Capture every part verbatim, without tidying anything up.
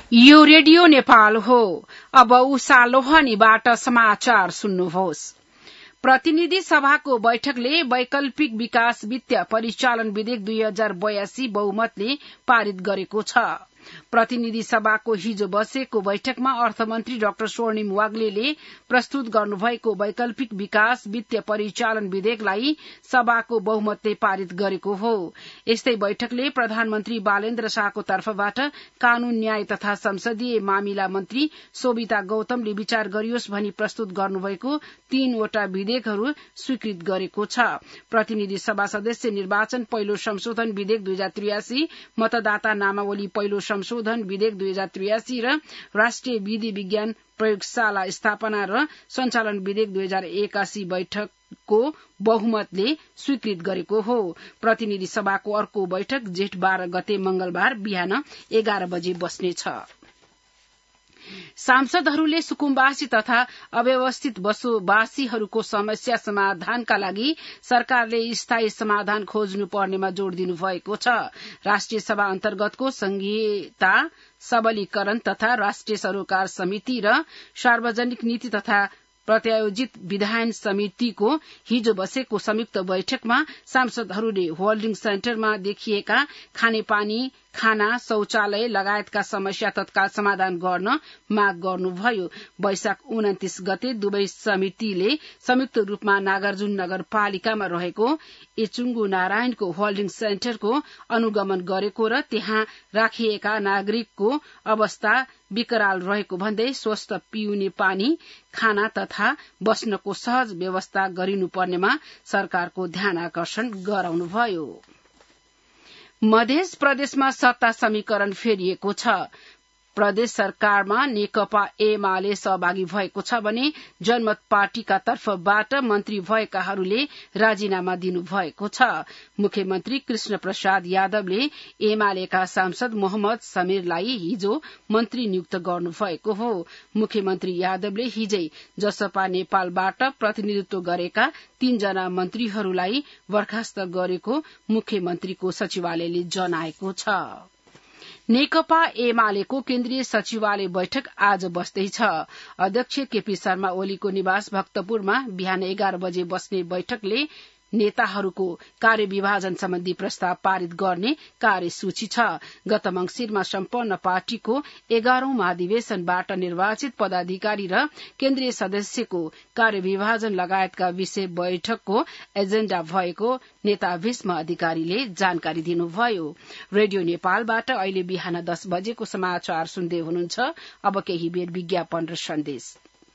यो रेडियो नेपाल हो। अब उषा लोहनीबाट समाचार सुन्नुहोस्। प्रतिनिधि सभाको बैठकले वैकल्पिक विकास वित्तीय परिचालन विधेयक दुई हजार बयासी बहुमतले पारित गरेको छ। प्रतिनिधि सभाको हिजो बसेको बैठकमा अर्थमन्त्री डाक्टर स्वर्णिम वाग्लेले प्रस्तुत गर्नुभएको वैकल्पिक विकास वित्तीय परिचालन विधेयकलाई सभाको बहुमतले पारित गरेको हो। यस्तै बैठकले प्रधानमन्त्री बालेन्द्र शाहको तर्फबाट कानून न्याय तथा संसदीय मामिला मन्त्री शोभिता गौतमले विचार गरियोस् भनी प्रस्तुत गर्नुभएको तीनवटा विधेयकहरू स्वीकृत गरेको छ। प्रतिनिधि सभा सदस्य निर्वाचन पहिलो संशोधन विधेयक दुई हजार त्रियासी, मतदाता नामावली पहिलो संशोधन विधेयक दुई हजार त्रियासी र राष्ट्रिय विधि विज्ञान प्रयोगशाला स्थापना र सञ्चालन विधेयक दुई हजार एकासी बैठकको बहुमतले स्वीकृत गरेको हो। प्रतिनिधि सभाको अर्को बैठक जेठ बाह्र गते मंगलबार बिहान एघार बजे बस्नेछ। सांसदहरूले सुकुम्बासी तथा अव्यवस्थित बसोबासीहरूको समस्या समाधानका लागि सरकारले स्थायी समाधान खोज्नु पर्नेमा जोड़ दिनु भएको छ। राष्ट्रिय सभा अन्तर्गतको संघीयता सबलीकरण तथा राष्ट्रिय सरोकार समिति र सार्वजनिक नीति तथा प्रत्यायोजित विधायन समितिको हिजो बसेको संयुक्त बैठकमा सांसदहरूले होल्डिङ सेन्टरमा देखिएका खानेपानी, खाना, शौचालय लगायतका समस्या तत्काल समाधान गर्न माग गर्नुभयो। वैशाख उन्तिस गते दुवै समितिले संयुक्त रूपमा नागार्जुन नगरपालिकामा रहेको एचुङ्गु नारायणको होल्डिङ सेन्टरको अनुगमन गरेको र त्यहाँ राखिएका नागरिकको अवस्था विकराल रहेको भन्दै स्वस्थ पिउने पानी, खाना तथा बस्नको सहज व्यवस्था गरिनुपर्नेमा सरकारको ध्यान आकर्षण गराउनुभयो। मध्य प्रदेशमा सत्ता समीकरण फेरिएको छ। प्रदेश सरकारमा नेकपा एमाले सहभागी भएको छ भने जनमत पार्टीका तर्फबाट मन्त्री भएकाहरूले राजीनामा दिनुभएको छ। मुख्यमन्त्री कृष्ण प्रसाद यादवले एमालेका सांसद मोहम्मद समीरलाई हिजो मन्त्री नियुक्त गर्नुभएको हो। मुख्यमन्त्री यादवले हिजै जसपा नेपालबाट प्रतिनिधित्व गरेका तीनजना मन्त्रीहरूलाई बर्खास्त गरेको मुख्यमन्त्रीको सचिवालयले जनाएको छ। नेकपा एमालेको केन्द्रीय सचिवालय बैठक आज बस्दैछ। अध्यक्ष केपी शर्मा ओलीको निवास भक्तपुरमा बिहान एघार बजे बस्ने बैठकले नेताहरूको कार्यविभाजन सम्बन्धी प्रस्ताव पारित गर्ने कार्यसूची छ। गत मंगिरमा सम्पन्न पार्टीको एघारौं महाधिवेशनबाट निर्वाचित पदाधिकारी र केन्द्रीय सदस्यको कार्यविभाजन लगायतका विषय बैठकको एजेण्डा भएको नेता भीष्म अधिकारीले जानकारी दिनुभयो। रेडियो नेपालबाट अहिले बिहान दस बजेको समाचार सुन्दै हुनुहुन्छ। अब केही बेर विज्ञापन र सन्देश।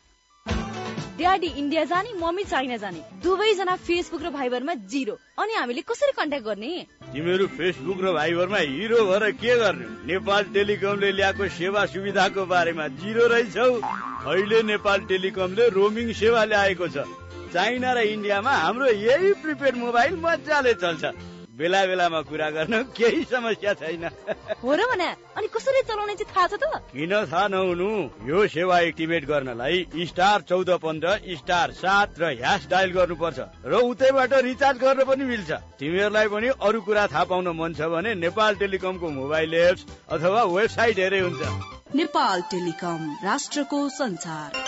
ड्याडी इन्डिया जाने, मम्मी चाइना जाने, दुवैजना फेसबुक र भाइबरमा जिरो। अनि हामीले कसरी कन्ट्याक्ट गर्ने? तिमीहरू फेसबुक र भाइबरमा हिरो भएर के गर्ने? नेपाल टेलिकमले ल्याएको सेवा सुविधाको बारेमा जिरो रहेछौ। अहिले नेपाल टेलिकमले रोमिङ सेवा ल्याएको छ। चाइना र इन्डियामा हाम्रो यही प्रिपेड मोबाइल मजाले चल्छ। बेला बेलामा कुरा गर्न केही समस्या छैन। हो र भने अनि कसरी चलाउने चाहिँ थाहा छ त? किन थाहा नहुनु? यो सेवा एक्टिभेट गर्नलाई स्टार चौध पन्ध्र स्टार सात र ह्यास डायल गर्नुपर्छ र उतैबाट रिचार्ज गर्न पनि मिल्छ। तिमीहरूलाई पनि अरू कुरा थाहा पाउन मन छ भने नेपाल टेलिकमको मोबाइल एप्स अथवा वेबसाइट हेरे हुन्छ। नेपाल टेलिकम, राष्ट्रको संचार।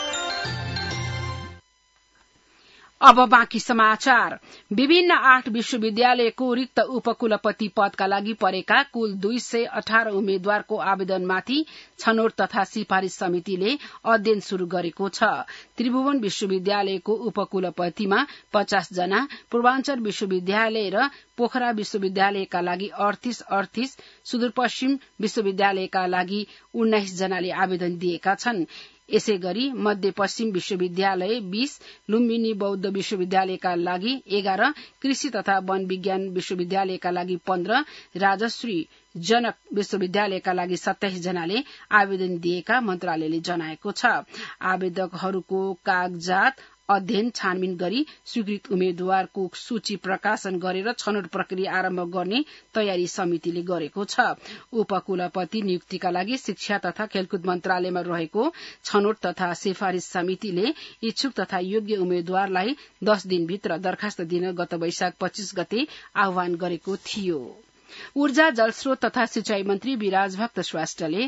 अब बाँकी समाचार। विभिन्न आठ विश्वविद्यालयको रिक्त उपकुलपति पदका लागि परेका कुल दुई सय अठार उम्मेद्वारको आवेदनमाथि छनौट तथा सिफारिश समितिले अध्ययन शुरू गरेको छ। त्रिभुवन विश्वविद्यालयको उपकुलपतिमा पचास जना, पूर्वाञ्चल विश्वविद्यालय र पोखरा विश्वविद्यालयका लागि अडतीस अडतीस, सुदूरपश्चिम विश्वविद्यालयका लागि उन्नाइस जनाले आवेदन दिएका छन्। यसै गरी मध्यपश्चिम विश्वविद्यालय बीस, लुम्बिनी बौद्ध विश्वविद्यालयका लागि एघार, कृषि तथा वन विज्ञान विश्वविद्यालयका लागि पन्ध्र, राजश्री जनक विश्वविद्यालयका लागि सत्ताइस जनाले आवेदन दिएका मन्त्रालयले जनाएको छ। आवेदकहरूको कागजात अध्ययन छानबिन गरी स्वीकृत उम्मेद्वारको सूची प्रकाशन गरेर छनौट प्रक्रिया आरम्भ गर्ने तयारी समितिले गरेको छ। उपकुलपति नियुक्तिका लागि शिक्षा तथा खेलकुद मन्त्रालयमा रहेको छनौट तथा सिफारिश समितिले इच्छुक तथा योग्य उम्मेद्वारलाई दस दिनभित्र दरखास्त दिन गत वैशाख पच्चीस गते आह्वान गरेको थियो। ऊर्जा, जलस्रोत तथा सिंचाई मन्त्री विराज भक्त श्रेष्ठले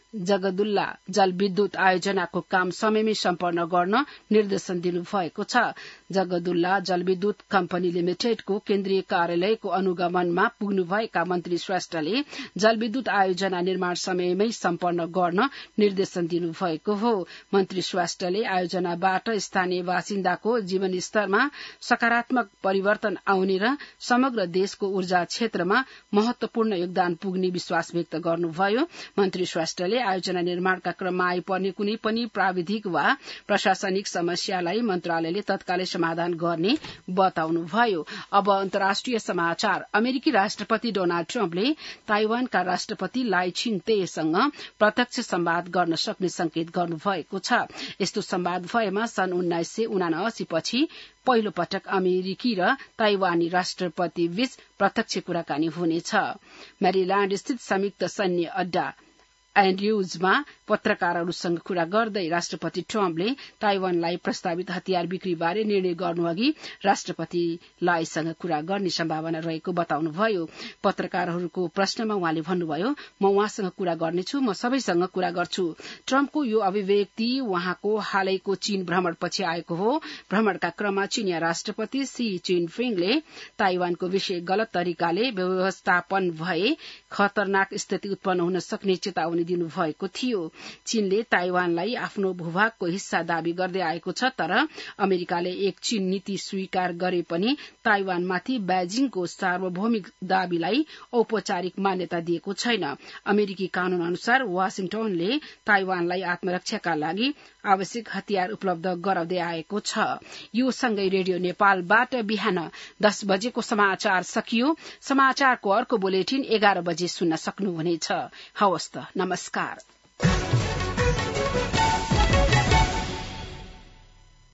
जगदुल्ला जलविद्युत आयोजनाको काम समयमै सम्पन्न गर्न निर्देशन दिनुभएको छ। जगदुल्ला जलविद्युत कम्पनी लिमिटेडको केन्द्रीय कार्यालयको अनुगमनमा पुग्नुभएका मन्त्री श्रेष्ठले जलविद्युत आयोजना निर्माण समयमै सम्पन्न गर्न निर्देशन दिनुभएको हो। मन्त्री श्रेष्ठले आयोजनाबाट स्थानीय बासिन्दाको जीवनस्तरमा सकारात्मक परिवर्तन आउने र समग्र देशको ऊर्जा क्षेत्रमा महत्वपूर्ण योगदान पुग्ने विश्वास व्यक्त गर्नुभयो। मन्त्री श्रेष्ठले आयोजना निर्माणका क्रममा आइपर्ने कुनै पनि प्राविधिक वा प्रशासनिक समस्यालाई मन्त्रालयले तत्कालै समाधान गर्ने बताउनुभयो। अब अन्तर्राष्ट्रिय समाचार। अमेरिकी राष्ट्रपति डोनाल्ड ट्रम्पले ताइवानका राष्ट्रपति लाई छिङतेसँग प्रत्यक्ष संवाद गर्न सक्ने संकेत गर्नुभएको छ। यस्तो संवाद भएमा सन् उन्नाइस सय उनासी पछि पहिलो पटक अमेरिकी र ताइवानी राष्ट्रपति बीच प्रत्यक्ष कुराकानी हुनेछ। मेरील्याण्ड स्थित संयुक्त सैन्य अड्डा एन्ड्रुजमा पत्रकारहरूसँग कुरा गर्दै राष्ट्रपति ट्रम्पले ताइवानलाई प्रस्तावित हतियार बिक्रीबारे निर्णय गर्नुअघि राष्ट्रपति लाईसँग कुरा गर्ने सम्भावना रहेको बताउनुभयो। पत्रकारहरूको प्रश्नमा उहाँले भन्नुभयो, म उहाँसँग कुरा गर्नेछु, म सबैसँग कुरा गर्छु। ट्रम्पको यो अभिव्यक्ति उहाँको हालैको चीन भ्रमणपछि आएको हो। भ्रमणका क्रममा चीनिया राष्ट्रपति सी जिनपिङले ताइवानको विषय गलत तरिकाले व्यवस्थापन भए खतरनाक स्थिति उत्पन्न हुन सक्ने चेतावनी दिनुभएको थियो। चीनले ताइवानलाई आफ्नो भूभागको हिस्सा दावी गर्दै आएको छ, तर अमेरिकाले एक चीन नीति स्वीकार गरे पनि ताइवानमाथि बेजिङको सार्वभौमिक दावीलाई औपचारिक मान्यता दिएको छैन। अमेरिकी कानून अनुसार वाशिंगटनले ताइवानलाई आत्मरक्षाका लागि आवश्यक हतियार उपलब्ध गराउँदै आएको छ। यो सँगै रेडियो नेपालबाट बिहान दस बजेको समाचार सकियो। समाचारको अर्को बुलेटिन एघार बजे सुन्न सक्नुहुनेछ। हवस् त, नमस्कार।